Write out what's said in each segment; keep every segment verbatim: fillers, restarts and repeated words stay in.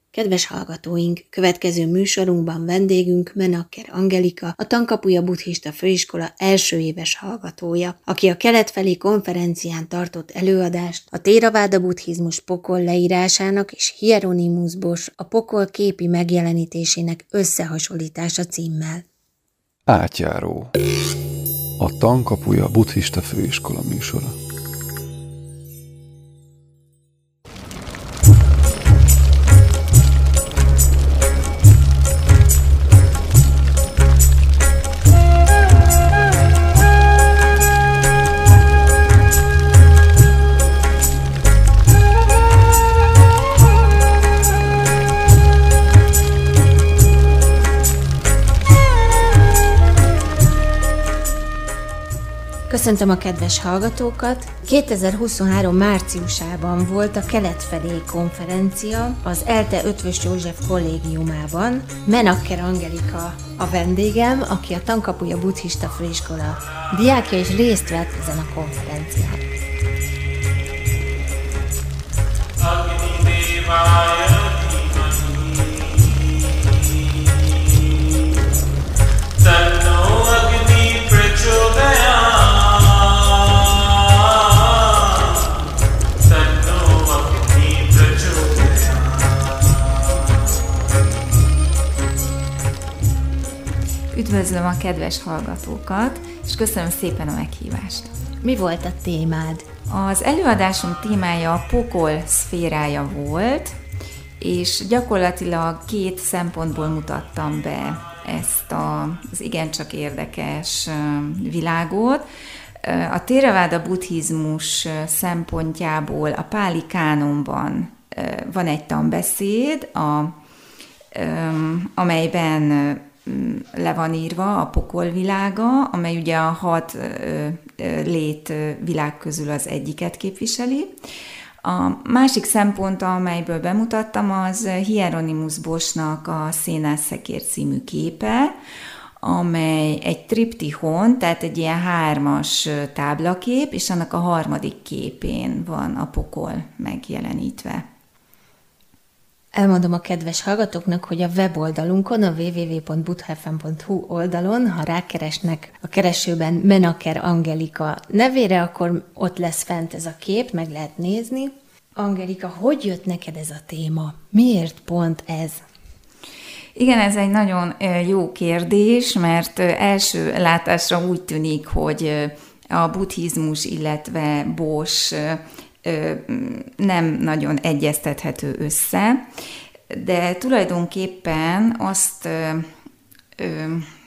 Kedves hallgatóink, következő műsorunkban vendégünk Menaker Angelika, a Tankapuja Buddhista Főiskola első éves hallgatója, aki a keletfelé konferencián tartott előadást a Théraváda buddhizmus pokol leírásának és Hieronymus Bosch a pokol képi megjelenítésének összehasonlítása címmel. Átjáró. A Tankapuja Buddhista Főiskola műsora. Köszöntöm a kedves hallgatókat! kétezer-huszonhárom márciusában volt a Keletfelé konferencia az ELTE Eötvös József kollégiumában. Menaker Angelika a vendégem, aki a Tankapuja Buddhista Főiskola diákja, és részt vett ezen a konferencián. Üdvözlöm a kedves hallgatókat, és köszönöm szépen a meghívást. Mi volt a témád? Az előadásom témája a pokol szférája volt, és gyakorlatilag két szempontból mutattam be ezt a, az igencsak érdekes világot. A Théraváda buddhizmus szempontjából a páli kánonban van egy tanbeszéd, a, amelyben le van írva a pokol világa, amely ugye a hat lét világ közül az egyiket képviseli. A másik szempont, amelyből bemutattam, az Hieronymus Boschnak a Szénászekér című képe, amely egy triptihon, tehát egy ilyen hármas táblakép, és annak a harmadik képén van a pokol megjelenítve. Elmondom a kedves hallgatóknak, hogy a weboldalunkon, a double-u double-u double-u pont buddha f m pont h u oldalon, ha rákeresnek a keresőben Menaker Angelika nevére, akkor ott lesz fent ez a kép, meg lehet nézni. Angelika, hogy jött neked ez a téma? Miért pont ez? Igen, ez egy nagyon jó kérdés, mert első látásra úgy tűnik, hogy a buddhizmus, illetve Bosch nem nagyon egyeztethető össze, de tulajdonképpen azt ö, ö,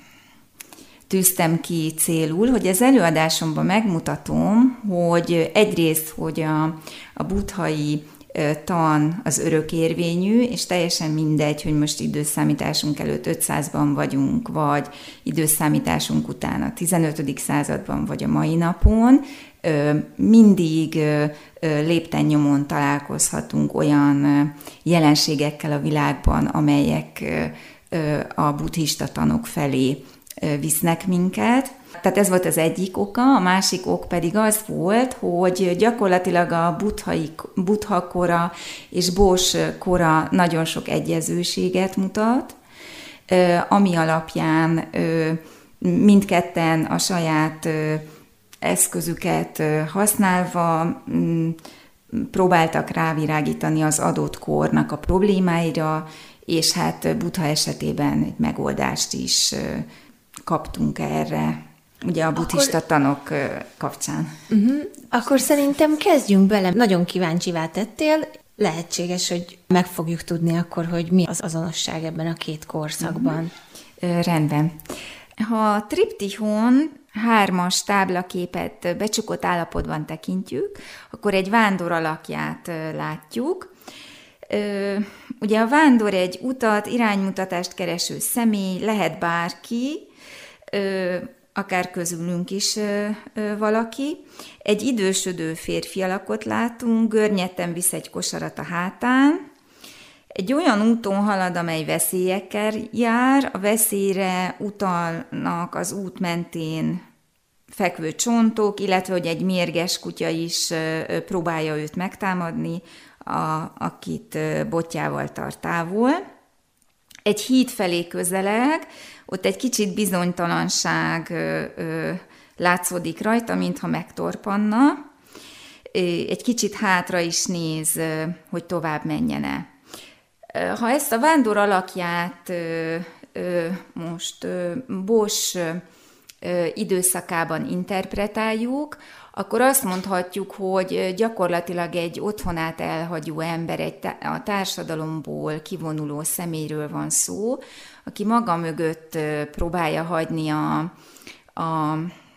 tűztem ki célul, hogy az előadásomban megmutatom, hogy egyrészt, hogy a, a buddhai tan az örökérvényű, és teljesen mindegy, hogy most időszámításunk előtt ötszázban vagyunk, vagy időszámításunk után a tizenötödik században, vagy a mai napon, mindig lépten-nyomon találkozhatunk olyan jelenségekkel a világban, amelyek a buddhista tanok felé visznek minket. Tehát ez volt az egyik oka, a másik ok pedig az volt, hogy gyakorlatilag a buddhai, buddha kora és Bosch kora nagyon sok egyezőséget mutat, ami alapján mindketten a saját eszközüket használva próbáltak rávirágítani az adott kornak a problémáira, és hát Buddha esetében egy megoldást is kaptunk erre, ugye a buddhista Akkor... tanok kapcsán. Uh-huh. Akkor szerintem kezdjünk bele. Nagyon kíváncsivá tettél. Lehetséges, hogy meg fogjuk tudni akkor, hogy mi az azonosság ebben a két korszakban. Uh-huh. Rendben. Ha a triptihon hármas táblaképet becsukott állapotban tekintjük, akkor egy vándor alakját látjuk. Ugye a vándor egy utat, iránymutatást kereső személy, lehet bárki, akár közülünk is valaki. Egy idősödő férfi alakot látunk, görnyetten visz egy kosarat a hátán. Egy olyan úton halad, amely veszélyekkel jár, a veszélyre utalnak az út mentén fekvő csontok, illetve hogy egy mérges kutya is próbálja őt megtámadni, a, akit botjával tart távol. Egy híd felé közeleg, ott egy kicsit bizonytalanság ö, ö, látszódik rajta, mintha megtorpanna. Egy kicsit hátra is néz, hogy tovább menjene. Ha ezt a vándor alakját ö, ö, most ö, Bosch ö, időszakában interpretáljuk, akkor azt mondhatjuk, hogy gyakorlatilag egy otthonát elhagyó ember, egy a társadalomból kivonuló személyről van szó, aki maga mögött próbálja hagyni a, a,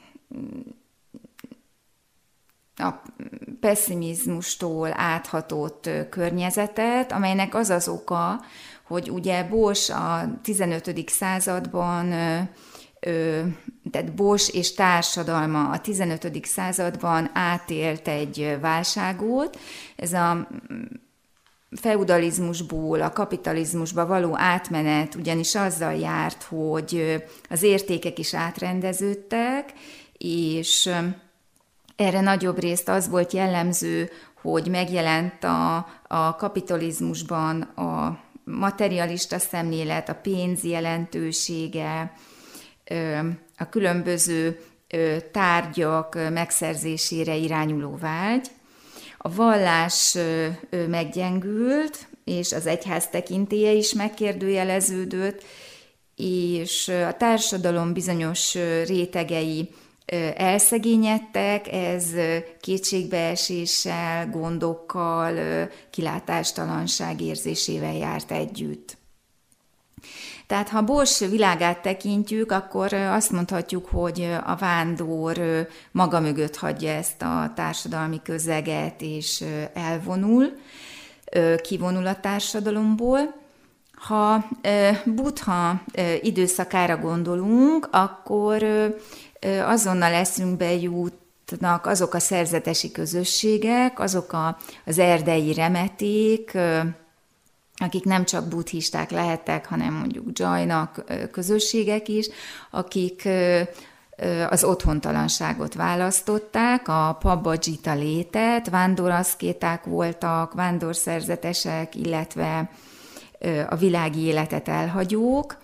a pessimizmustól áthatott környezetet, amelynek az az oka, hogy ugye Bosch a tizenötödik században, tehát Bosch és társadalma a tizenötödik században átélt egy válságot. Ez a feudalizmusból a kapitalizmusba való átmenet ugyanis azzal járt, hogy az értékek is átrendeződtek, és erre nagyobb részt az volt jellemző, hogy megjelent a, a kapitalizmusban a materialista szemlélet, a pénz jelentősége, a különböző tárgyak megszerzésére irányuló vágy. A vallás meggyengült, és az egyház tekintélye is megkérdőjeleződött, és a társadalom bizonyos rétegei elszegényedtek, ez kétségbeeséssel, gondokkal, kilátástalanság érzésével járt együtt. Tehát ha Bosch világát tekintjük, akkor azt mondhatjuk, hogy a vándor maga mögött hagyja ezt a társadalmi közeget, és elvonul, kivonul a társadalomból. Ha Buddha időszakára gondolunk, akkor azonnal eszünkbe jutnak azok a szerzetesi közösségek, azok a, az erdei remeték, akik nem csak buddhisták lehettek, hanem mondjuk dzsajnak közösségek is, akik az otthontalanságot választották, a pabbadzsita létet, vándoraszkéták voltak, vándorszerzetesek, illetve a világi életet elhagyók.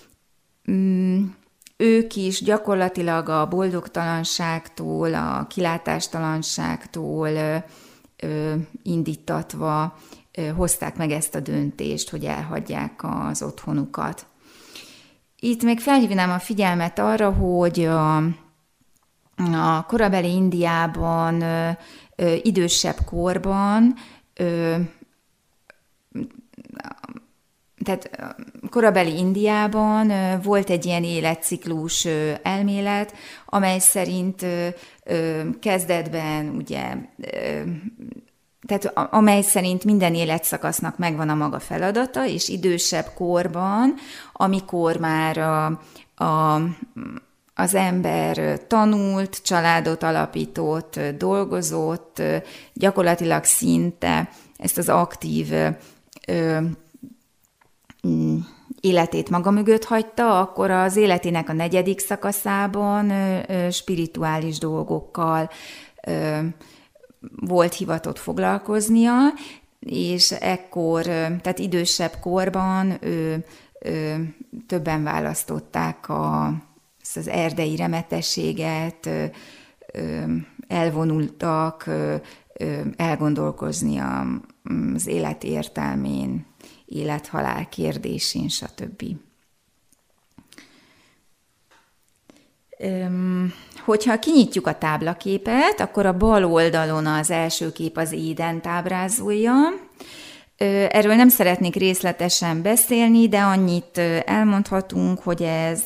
Ők is gyakorlatilag a boldogtalanságtól, a kilátástalanságtól indítatva hozták meg ezt a döntést, hogy elhagyják az otthonukat. Itt még felhívnám a figyelmet arra, hogy a, a korabeli Indiában ö, ö, idősebb korban, ö, tehát korabeli Indiában ö, volt egy ilyen életciklus ö, elmélet, amely szerint ö, ö, kezdetben ugye ö, tehát amely szerint minden életszakasznak megvan a maga feladata, és idősebb korban, amikor már a, a, az ember tanult, családot alapított, dolgozott, gyakorlatilag szinte ezt az aktív ö, életét maga mögött hagyta, akkor az életének a negyedik szakaszában ö, ö, spirituális dolgokkal ö, volt hivatott foglalkoznia, és ekkor, tehát idősebb korban ő, ő, többen választották a, az erdei remetességet, elvonultak elgondolkozni az élet értelmén, élet-halál kérdésén, stb. Hogyha kinyitjuk a táblaképet, akkor a bal oldalon az első kép az Édent ábrázolja. Erről nem szeretnék részletesen beszélni, de annyit elmondhatunk, hogy ez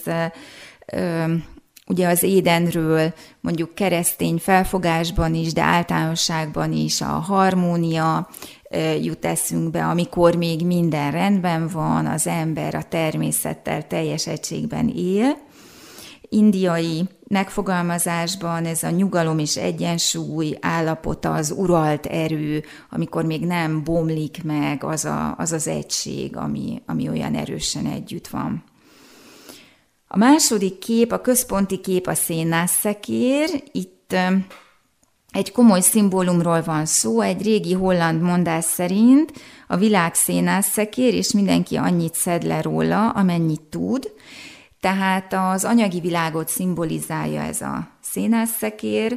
ugye az Édenről mondjuk keresztény felfogásban is, de általánosságban is a harmónia jut eszünkbe, amikor még minden rendben van, az ember a természettel teljes egységben él. Indiai megfogalmazásban ez a nyugalom és egyensúly állapota, az uralt erő, amikor még nem bomlik meg az a, az, az egység, ami, ami olyan erősen együtt van. A második kép, a központi kép a szénászekér. Itt egy komoly szimbólumról van szó, egy régi holland mondás szerint a világ szénászekér, és mindenki annyit szed le róla, amennyit tud. Tehát az anyagi világot szimbolizálja ez a szénászekér,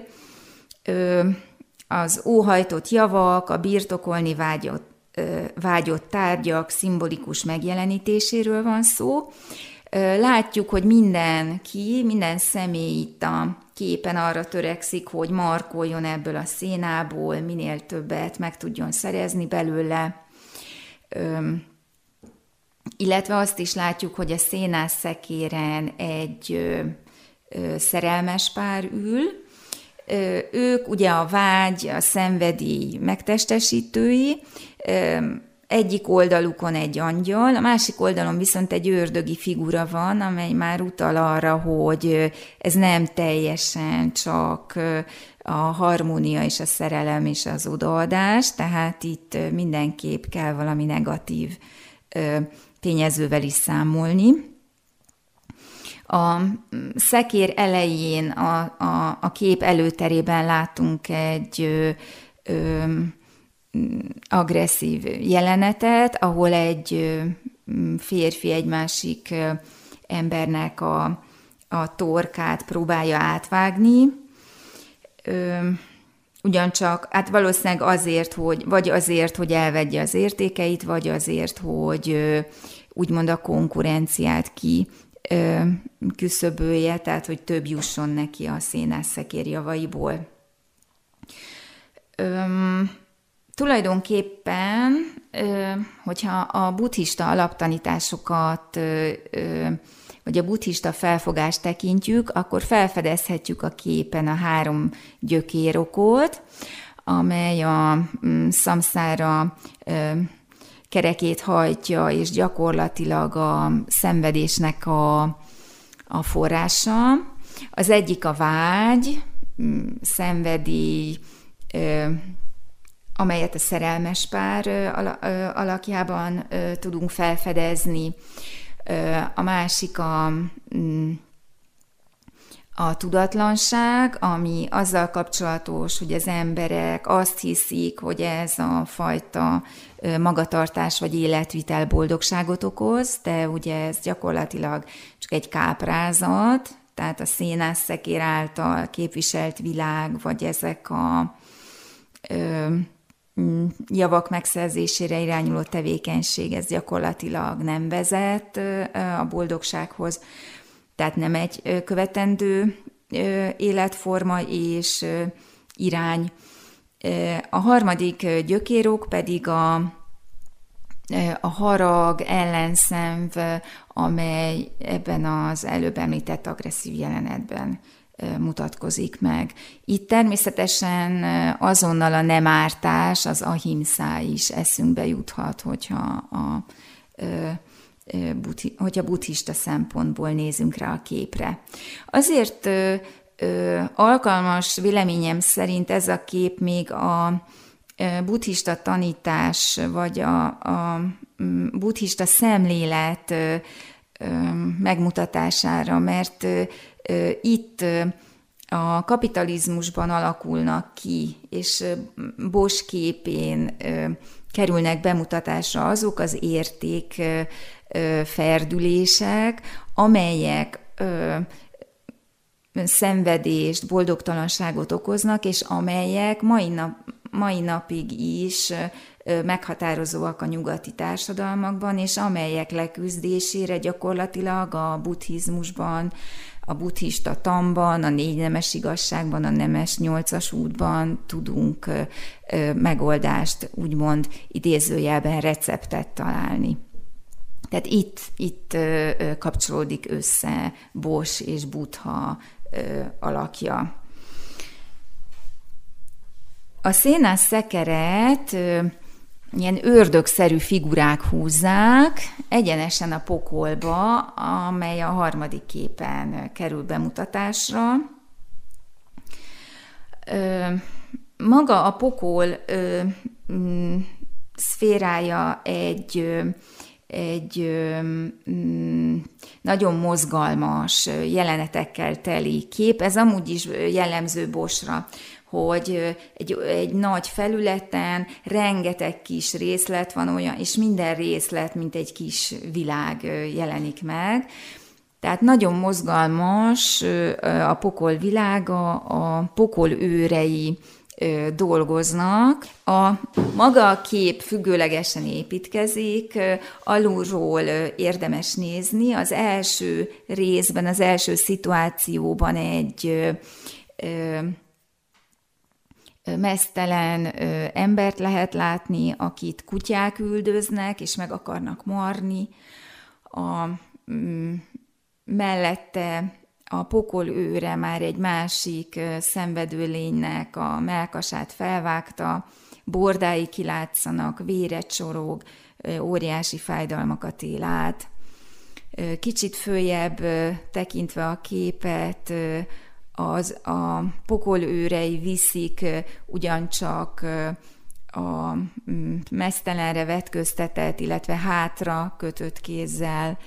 az óhajtott javak, a birtokolni vágyott, vágyott tárgyak szimbolikus megjelenítéséről van szó. Látjuk, hogy mindenki, minden személy itt a képen arra törekszik, hogy markoljon ebből a szénából, minél többet meg tudjon szerezni belőle. Illetve azt is látjuk, hogy a szénászekéren egy szerelmes pár ül. Ők ugye a vágy, a szenvedély megtestesítői, egyik oldalukon egy angyal, a másik oldalon viszont egy ördögi figura van, amely már utal arra, hogy ez nem teljesen csak a harmónia és a szerelem és az odaadás, tehát itt mindenképp kell valami negatív tényezővel is számolni. A szekér elején a, a, a kép előterében látunk egy ö, ö, agresszív jelenetet, ahol egy férfi egy másik embernek a, a torkát próbálja átvágni, ugyancsak, hát valószínűleg azért, hogy, vagy azért, hogy elvegye az értékeit, vagy azért, hogy úgymond a konkurenciát ki küszöbölje, tehát hogy több jusson neki a szénászekér javaiból. Öm, tulajdonképpen, ö, hogyha a buddhista alaptanításokat, ö, ö, vagy a buddhista felfogást tekintjük, akkor felfedezhetjük a képen a három gyökérokot, amely a mm, szamszára ö, kerekét hajtja, és gyakorlatilag a szenvedésnek a, a forrása. Az egyik a vágy, szenvedély, amelyet a szerelmes pár alakjában tudunk felfedezni. A másik a, a tudatlanság, ami azzal kapcsolatos, hogy az emberek azt hiszik, hogy ez a fajta magatartás vagy életvitel boldogságot okoz, de ugye ez gyakorlatilag csak egy káprázat, tehát a szénászekér által képviselt világ, vagy ezek a ö, javak megszerzésére irányuló tevékenység, ez gyakorlatilag nem vezet a boldogsághoz, tehát nem egy követendő életforma és irány. A harmadik gyökérok pedig a, a harag, ellenszenv, amely ebben az előbb említett agresszív jelenetben mutatkozik meg. Itt természetesen azonnal a nem ártás, az ahimszá is eszünkbe juthat, hogyha a, hogyha buddhista szempontból nézünk rá a képre. Azért alkalmas véleményem szerint ez a kép még a buddhista tanítás, vagy a, a buddhista szemlélet megmutatására, mert itt a kapitalizmusban alakulnak ki, és Bosch képén kerülnek bemutatásra azok az érték ferdülések, amelyek szenvedést, boldogtalanságot okoznak, és amelyek mai, nap, mai napig is meghatározóak a nyugati társadalmakban, és amelyek leküzdésére gyakorlatilag a buddhizmusban, a buddhista tanban, a négy nemes igazságban, a nemes nyolcas útban tudunk megoldást, úgymond idézőjelben receptet találni. Tehát itt, itt kapcsolódik össze Bosch és Buddha alakja. A szénásszekeret ilyen ördögszerű figurák húzzák egyenesen a pokolba, amely a harmadik képen kerül bemutatásra. Maga a pokol szférája egy egy mm, nagyon mozgalmas jelenetekkel teli kép. Ez amúgy is jellemző Boschra, hogy egy, egy nagy felületen rengeteg kis részlet van olyan, és minden részlet, mint egy kis világ jelenik meg. Tehát nagyon mozgalmas a pokol világa, a pokol őrei dolgoznak. A maga a kép függőlegesen építkezik, alulról érdemes nézni. Az első részben, az első szituációban egy meztelen embert lehet látni, akit kutyák üldöznek, és meg akarnak marni. A, mellette a pokol őre már egy másik szenvedő lénynek a mellkasát felvágta, bordái kilátszanak, véret csorog, óriási fájdalmakat él át. Kicsit följebb tekintve a képet, az a pokol őrei viszik ugyancsak a meztelenre vetköztetett, illetve hátra kötött kézzel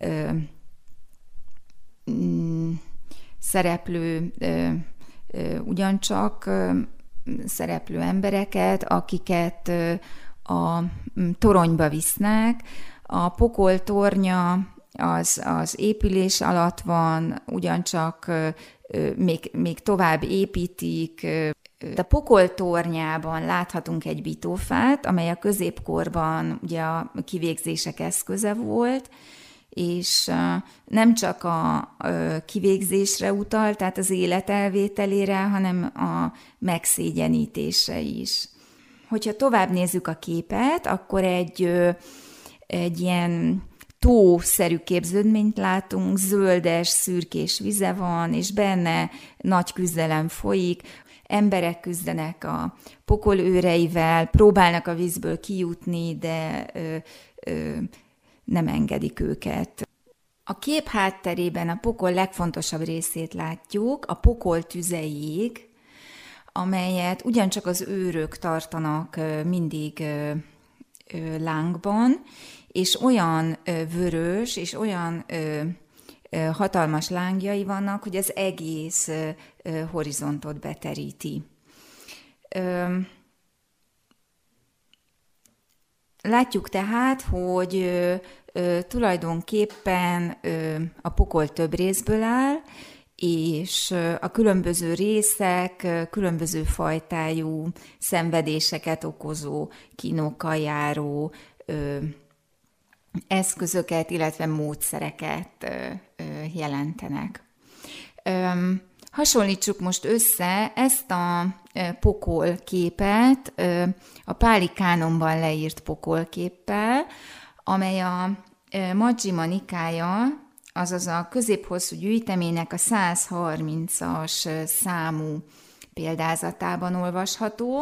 szereplő, ugyancsak szereplő embereket, akiket a toronyba visznek. A pokol tornya az, az épülés alatt van, ugyancsak még, még tovább építik. A pokol tornyában láthatunk egy bitófát, amely a középkorban ugye a kivégzések eszköze volt, és nem csak a kivégzésre utal, tehát az élet elvételére, hanem a megszégyenítésre is. Hogyha tovább nézzük a képet, akkor egy, egy ilyen tószerű képződményt látunk, zöldes, szürkés vize van, és benne nagy küzdelem folyik. Emberek küzdenek a pokol őreivel, próbálnak a vízből kijutni, de ö, ö, nem engedik őket. A kép hátterében a pokol legfontosabb részét látjuk, a pokol tüzeig, amelyet ugyancsak az őrök tartanak mindig lángban, és olyan vörös és olyan hatalmas lángjai vannak, hogy az egész horizontot beteríti. Látjuk tehát, hogy tulajdonképpen a pokol több részből áll, és a különböző részek különböző fajtájú szenvedéseket okozó, kínokkal járó eszközöket, illetve módszereket jelentenek. Hasonlítsuk most össze ezt a pokol képet a Páli Kánonban leírt pokolképpel, amely a Majjhima Nikája, azaz a középhosszú gyűjteménynek a száz harmincas számú példázatában olvasható.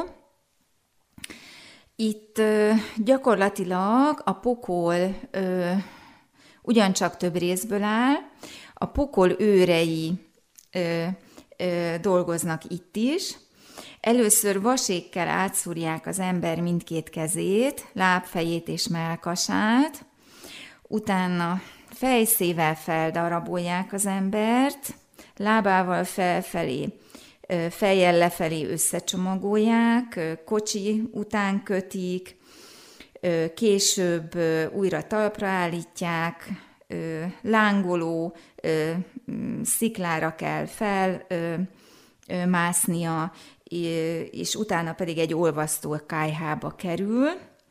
Itt gyakorlatilag a pokol ugyancsak több részből áll, a pokol őrei Ö, ö, dolgoznak itt is. Először vasékkel átszúrják az ember mindkét kezét, lábfejét és mellkasát, utána fejszével feldarabolják az embert, lábával felfelé, fejjel lefelé összecsomagolják, kocsi után kötik, később újra talpra állítják, lángoló sziklára kell felmásznia, és utána pedig egy olvasztó kályhába kerül.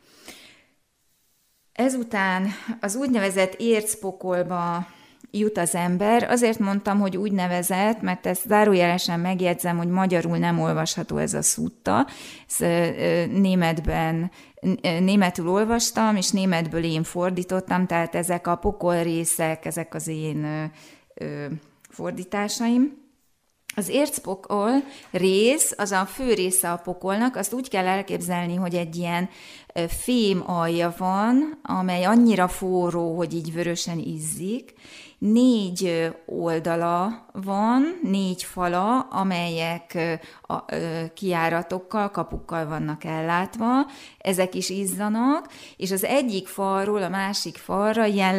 Ezután az úgynevezett ércpokolba jut az ember. Azért mondtam, hogy úgynevezett, mert ezt zárójelesen megjegyzem, hogy magyarul nem olvasható ez a szutta. Ezt németben, németül olvastam, és németből én fordítottam, tehát ezek a pokol részek, ezek az én fordításaim. Az ércpokol rész, az a fő része a pokolnak, azt úgy kell elképzelni, hogy egy ilyen fém alja van, amely annyira forró, hogy így vörösen izzik. Négy oldala van, négy fala, amelyek a kijáratokkal, kapukkal vannak ellátva, ezek is izzanak, és az egyik falról a másik falra ilyen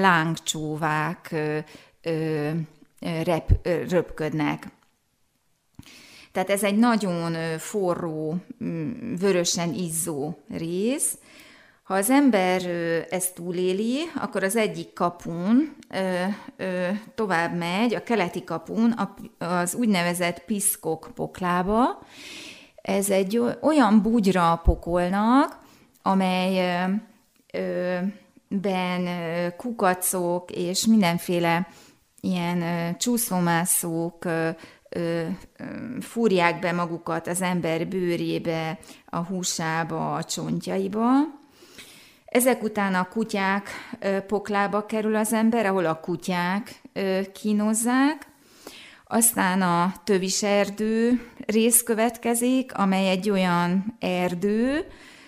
lángcsóvák rep, röpködnek. Tehát ez egy nagyon forró, vörösen izzó rész. Ha az ember ezt túléli, akkor az egyik kapun ö, ö, tovább megy, a keleti kapun, az úgynevezett piszkok poklába. Ez egy olyan bugyra a pokolnak, amelyben kukacok és mindenféle ilyen csúszómászók fúrják be magukat az ember bőrébe, a húsába, a csontjaiba. Ezek után a kutyák poklába kerül az ember, ahol a kutyák kínozzák. Aztán a töviserdő rész következik, amely egy olyan erdő,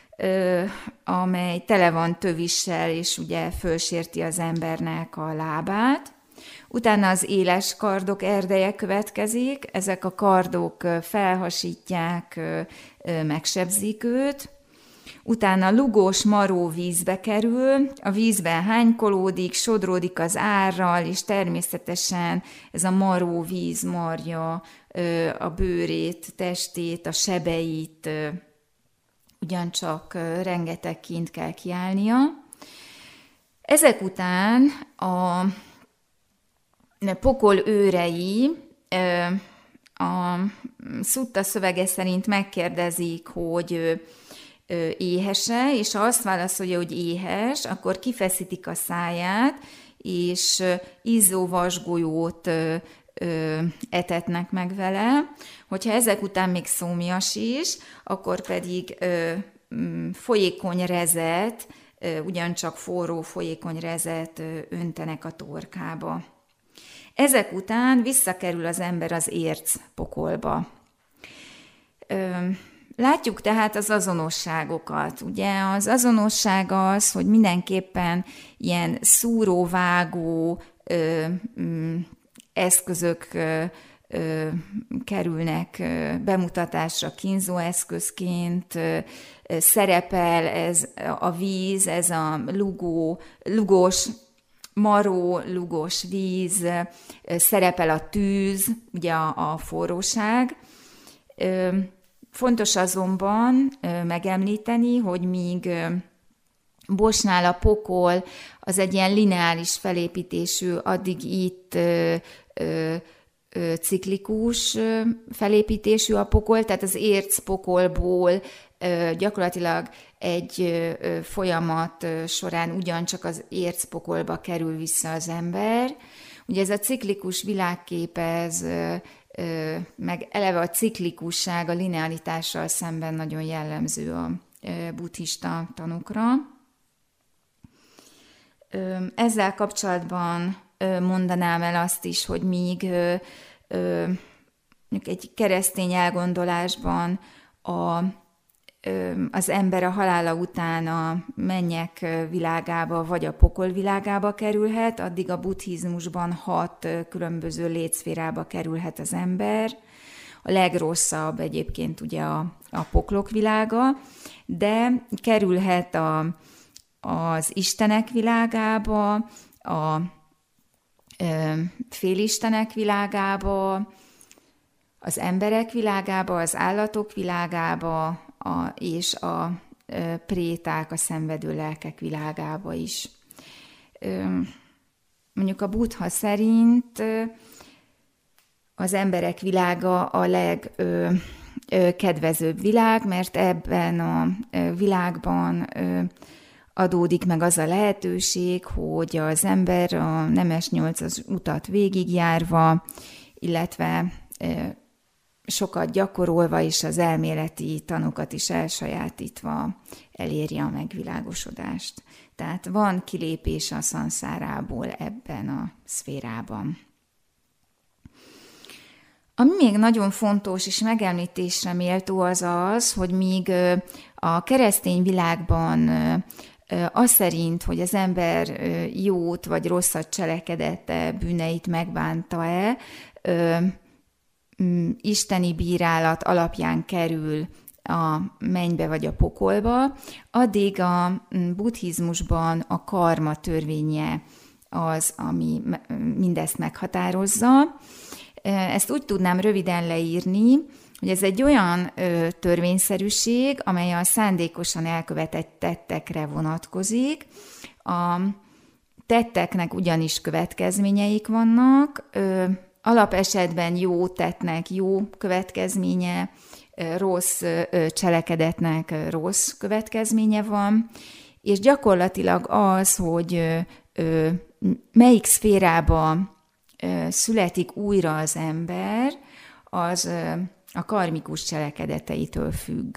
amely tele van tövissel, és ugye fölsérti az embernek a lábát. Utána az éles kardok erdeje következik, ezek a kardok felhasítják, megsebzik őt. Utána lugós maró vízbe kerül, a vízben hánykolódik, sodródik az árral, és természetesen ez a maró víz marja a bőrét, testét, a sebeit, ugyancsak rengeteg kint kell kiállnia. Ezek után a pokol őrei a szutta szövege szerint megkérdezik, hogy éhes-e, és ha azt válaszolja, hogy éhes, akkor kifeszítik a száját, és izzó vasgolyót etetnek meg vele. Hogyha ezek után még szomjas is, akkor pedig folyékony rezet, ugyancsak forró folyékony rezet öntenek a torkába. Ezek után visszakerül az ember az érc pokolba. Látjuk tehát az azonosságokat. Ugye az azonosság az, hogy mindenképpen ilyen szúróvágó ö, ö, eszközök ö, ö, kerülnek ö, bemutatásra kínzó eszközként, ö, szerepel ez a víz, ez a lugó, lugós, maró, lugos víz, ö, szerepel a tűz, ugye a, a forróság. Ö, Fontos azonban megemlíteni, hogy míg Bosnál a pokol az egy ilyen lineáris felépítésű, addig itt ö, ö, ö, ciklikus felépítésű a pokol, tehát az érc pokolból ö, gyakorlatilag egy ö, folyamat során ugyancsak az érc pokolba kerül vissza az ember. Ugye ez a ciklikus világkép, ez meg eleve a ciklikusság a linearitással szemben nagyon jellemző a buddhista tanokra. Ezzel kapcsolatban mondanám el azt is, hogy míg egy keresztény elgondolásban a, az ember a halála után a mennyek világába vagy a pokol világába kerülhet, addig a buddhizmusban hat különböző létszférába kerülhet az ember. A legrosszabb egyébként ugye a, a poklok világa, de kerülhet a, az istenek világába, a ö, félistenek világába, az emberek világába, az állatok világába, a, és a ö, préták, a szenvedő lelkek világába is. Ö, mondjuk a Buddha szerint ö, az emberek világa a legkedvezőbb világ, mert ebben a világban ö, adódik meg az a lehetőség, hogy az ember a nemes nyolcas utat végigjárva, illetve ö, sokat gyakorolva és az elméleti tanokat is elsajátítva elérje a megvilágosodást. Tehát van kilépés a szanszárából ebben a szférában. Ami még nagyon fontos és megemlítésre méltó az az, hogy míg a keresztény világban az szerint, hogy az ember jót vagy rosszat cselekedett-e, bűneit megbánta-e, isteni bírálat alapján kerül a mennybe vagy a pokolba, addig a buddhizmusban a karma törvénye az, ami mindezt meghatározza. Ezt úgy tudnám röviden leírni, hogy ez egy olyan ö, törvényszerűség, amely a szándékosan elkövetett tettekre vonatkozik. A tetteknek ugyanis következményeik vannak, ö, alapesetben jó tettnek jó következménye, ö, rossz ö, cselekedetnek ö, rossz következménye van, és gyakorlatilag az, hogy ö, ö, melyik szférába ö, születik újra az ember, az ö, a karmikus cselekedeteitől függ.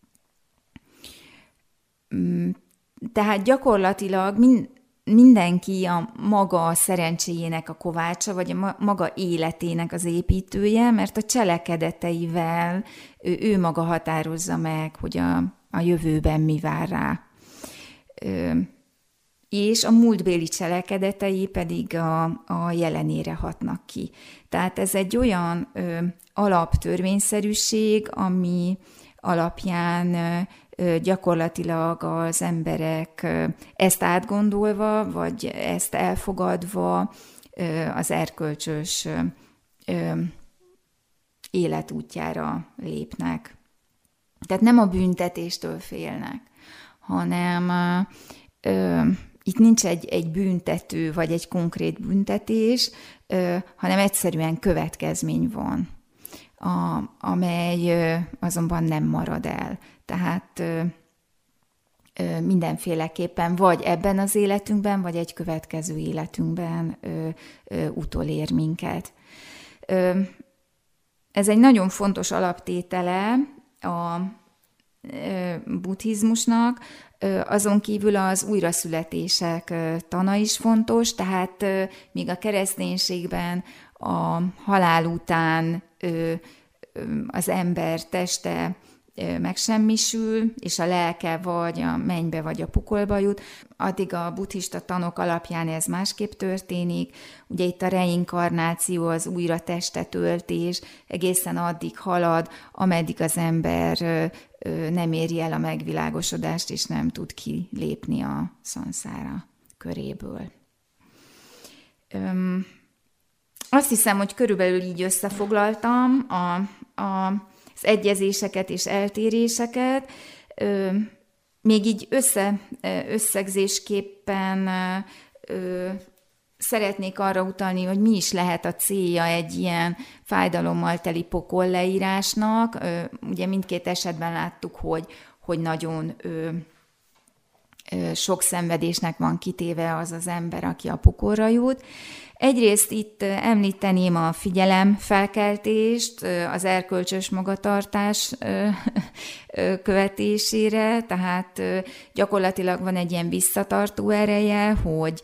Tehát gyakorlatilag mindenki a maga szerencséjének a kovácsa, vagy a maga életének az építője, mert a cselekedeteivel ő, ő maga határozza meg, hogy a, a jövőben mi vár rá. És a múltbéli cselekedetei pedig a, a jelenére hatnak ki. Tehát ez egy olyan ö, alaptörvényszerűség, ami alapján ö, gyakorlatilag az emberek ö, ezt átgondolva, vagy ezt elfogadva ö, az erkölcsös ö, ö, életútjára lépnek. Tehát nem a büntetéstől félnek, hanem ö, itt nincs egy, egy büntető, vagy egy konkrét büntetés, ö, hanem egyszerűen következmény van, a, amely ö, azonban nem marad el. Tehát ö, ö, mindenféleképpen vagy ebben az életünkben, vagy egy következő életünkben ö, ö, utolér minket. Ö, ez egy nagyon fontos alaptétele a ö, buddhizmusnak. Azon kívül az újraszületések tana is fontos, tehát míg a kereszténységben a halál után az ember teste megsemmisül, és a lelke vagy a mennybe, vagy a pokolba jut, addig a buddhista tanok alapján ez másképp történik. Ugye itt a reinkarnáció, az újra testetöltés egészen addig halad, ameddig az ember nem éri el a megvilágosodást, és nem tud kilépni a szanszára köréből. Öm, azt hiszem, hogy körülbelül így összefoglaltam a, a, az egyezéseket és eltéréseket. Öm, még így össze, összegzésképpen ö, szeretnék arra utalni, hogy mi is lehet a célja egy ilyen fájdalommal teli pokol leírásnak. Ugye mindkét esetben láttuk, hogy, hogy nagyon ö, ö, sok szenvedésnek van kitéve az az ember, aki a pokolra jut. Egyrészt itt említeném a figyelemfelkeltést, az erkölcsös magatartás követésére, tehát gyakorlatilag van egy ilyen visszatartó ereje, hogy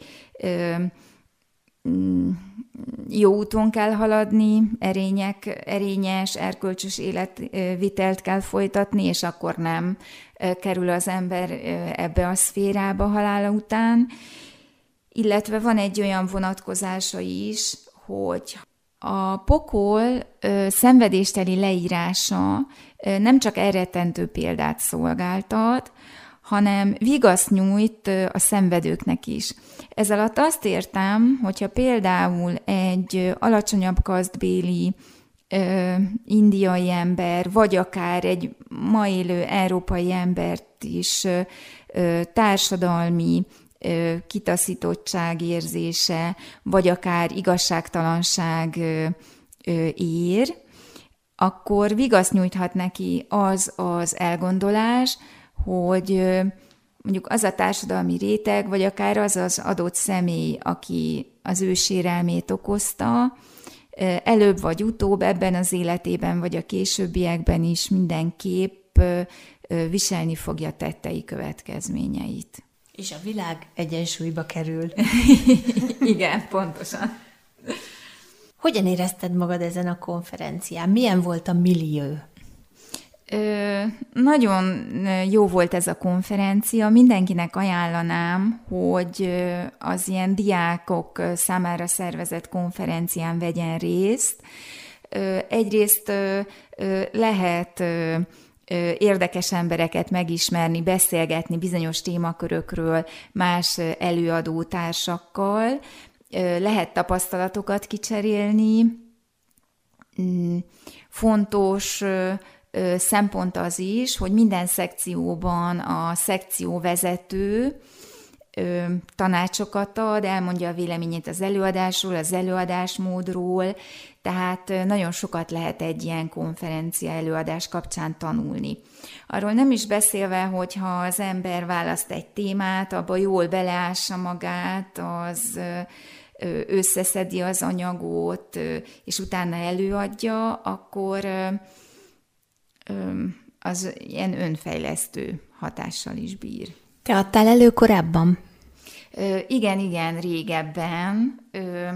jó úton kell haladni, erények, erényes, erkölcsös életvitelt kell folytatni, és akkor nem kerül az ember ebbe a szférába halála után. Illetve van egy olyan vonatkozása is, hogy a pokol ö, szenvedésteli leírása ö, nem csak elrettentő példát szolgáltat, hanem vigaszt nyújt ö, a szenvedőknek is. Ez alatt azt értem, hogyha például egy ö, alacsonyabb kasztbéli ö, indiai ember, vagy akár egy ma élő európai embert is ö, ö, társadalmi kitaszítottság érzése, vagy akár igazságtalanság ér, akkor vigaszt nyújthat neki az az elgondolás, hogy mondjuk az a társadalmi réteg, vagy akár az az adott személy, aki az ő sérelmét okozta, előbb vagy utóbb ebben az életében, vagy a későbbiekben is mindenképp viselni fogja tettei következményeit. És a világ egyensúlyba kerül. Igen, pontosan. Hogyan érezted magad ezen a konferencián? Milyen volt a millió? Ö, nagyon jó volt ez a konferencia. Mindenkinek ajánlanám, hogy az ilyen diákok számára szervezett konferencián vegyen részt. Ö, egyrészt ö, lehet érdekes embereket megismerni, beszélgetni bizonyos témakörökről más előadó társakkal, lehet tapasztalatokat kicserélni, fontos szempont az is, hogy minden szekcióban a szekcióvezető tanácsokat ad, elmondja a véleményét az előadásról, az előadásmódról, tehát nagyon sokat lehet egy ilyen konferencia előadás kapcsán tanulni. Arról nem is beszélve, hogyha az ember választ egy témát, abba jól beleássa magát, az összeszedi az anyagot, és utána előadja, akkor az ilyen önfejlesztő hatással is bír. Te adtál elő korábban? Ö, igen, igen, régebben. Ö,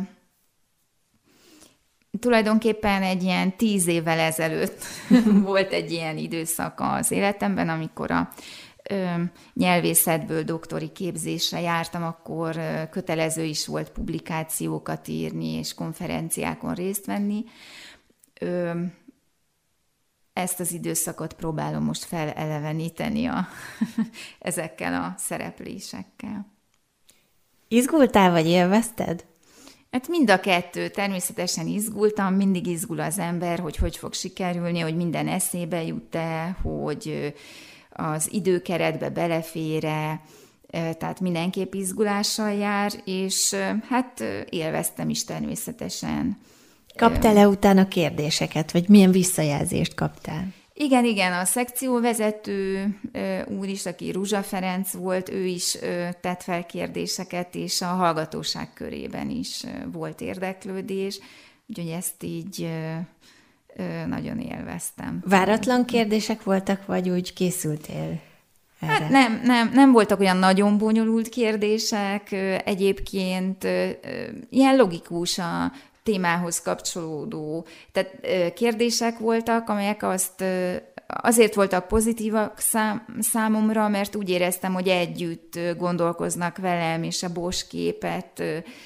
tulajdonképpen egy ilyen tíz évvel ezelőtt volt egy ilyen időszak az életemben, amikor a ö, nyelvészetből doktori képzésre jártam, akkor ö, kötelező is volt publikációkat írni és konferenciákon részt venni. Ö, Ezt az időszakot próbálom most feleleveníteni a, ezekkel a szereplésekkel. Izgultál, vagy élvezted? Hát mind a kettő. Természetesen izgultam, mindig izgul az ember, hogy hogy fog sikerülni, hogy minden eszébe jut-e, hogy az időkeretbe belefér-e, tehát mindenképp izgulással jár, és hát élveztem is természetesen. Kaptál-e utána kérdéseket, vagy milyen visszajelzést kaptál? Igen, igen, a szekcióvezető úr is, aki Ruzsa Ferenc volt, ő is tett fel kérdéseket, és a hallgatóság körében is volt érdeklődés, úgyhogy ezt így nagyon élveztem. Váratlan kérdések voltak, vagy úgy készültél erre? Hát nem, nem, nem voltak olyan nagyon bonyolult kérdések, egyébként ilyen logikus a témához kapcsolódó. Tehát kérdések voltak, amelyek azt azért voltak pozitívak szám, számomra, mert úgy éreztem, hogy együtt gondolkoznak velem, és a Bosch képet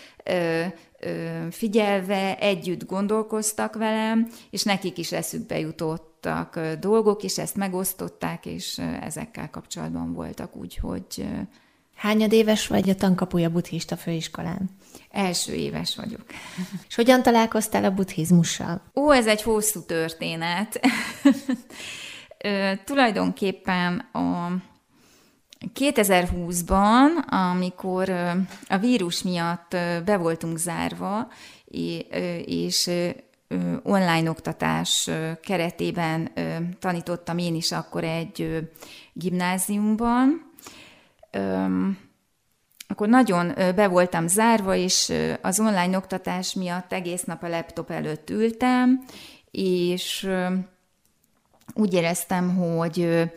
figyelve együtt gondolkoztak velem, és nekik is eszükbe jutottak dolgok, és ezt megosztották, és ezekkel kapcsolatban voltak, úgyhogy... Hányad éves vagy a Tankapuja Buddhista Főiskolán? Első éves vagyok. És hogyan találkoztál a buddhizmussal? Ó, ez egy hosszú történet. Ö, tulajdonképpen a kétezer-húszban, amikor a vírus miatt be voltunk zárva, és online oktatás keretében tanítottam én is akkor egy gimnáziumban, akkor nagyon be voltam zárva, és az online oktatás miatt egész nap a laptop előtt ültem, és úgy éreztem, hogy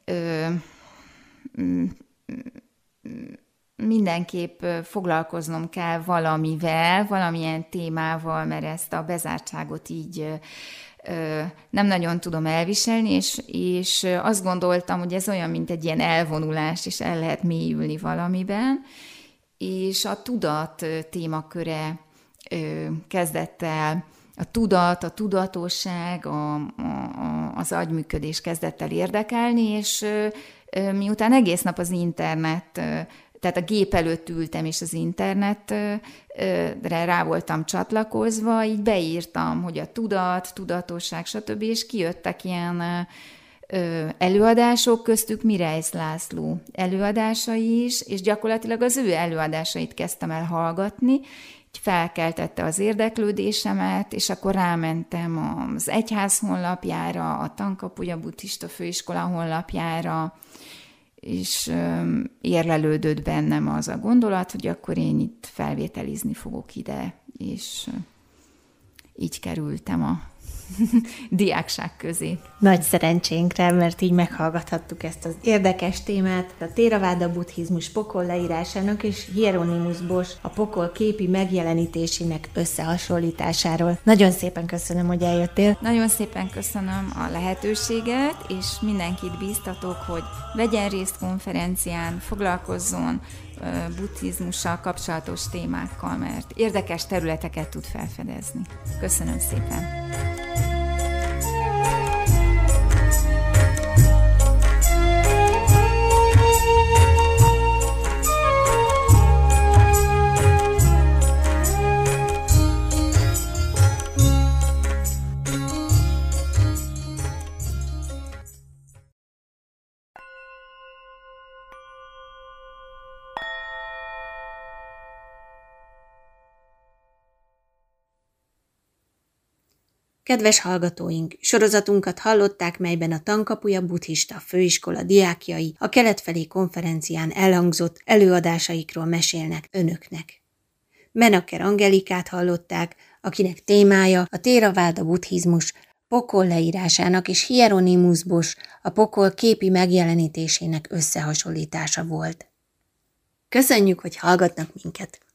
mindenképp foglalkoznom kell valamivel, valamilyen témával, mert ezt a bezártságot így nem nagyon tudom elviselni, és, és azt gondoltam, hogy ez olyan, mint egy ilyen elvonulás, és el lehet mélyülni valamiben, és a tudat témaköre kezdett el, a tudat, a tudatosság, a, a, az agyműködés kezdett el érdekelni, és miután egész nap az internet, tehát a gép előtt ültem, és az internetre rá voltam csatlakozva, így beírtam, hogy a tudat, tudatosság, stb., és kijöttek ilyen előadások, köztük Mirejsz László előadásai is, és gyakorlatilag az ő előadásait kezdtem el hallgatni, így felkeltette az érdeklődésemet, és akkor rámentem az egyház honlapjára, a Tankapuja Buddhista Főiskola honlapjára, és érlelődött bennem az a gondolat, hogy akkor én itt felvételizni fogok ide, és így kerültem a diákság közé. Nagy szerencsénkre, mert így meghallgathattuk ezt az érdekes témát, a Theravada buddhizmus pokol leírásának és Hieronymus Bosch a pokol képi megjelenítésének összehasonlításáról. Nagyon szépen köszönöm, hogy eljöttél. Nagyon szépen köszönöm a lehetőséget, és mindenkit bíztatok, hogy vegyen részt konferencián, foglalkozzon buddhizmussal kapcsolatos témákkal, mert érdekes területeket tud felfedezni. Köszönöm szépen! Kedves hallgatóink, sorozatunkat hallották, melyben a Tankapuja Buddhista Főiskola diákjai a kelet felé konferencián elhangzott előadásaikról mesélnek önöknek. Menaker Angelikát hallották, akinek témája a Théraváda buddhizmus pokol leírásának és Hieronymus Bosch a pokol képi megjelenítésének összehasonlítása volt. Köszönjük, hogy hallgatnak minket!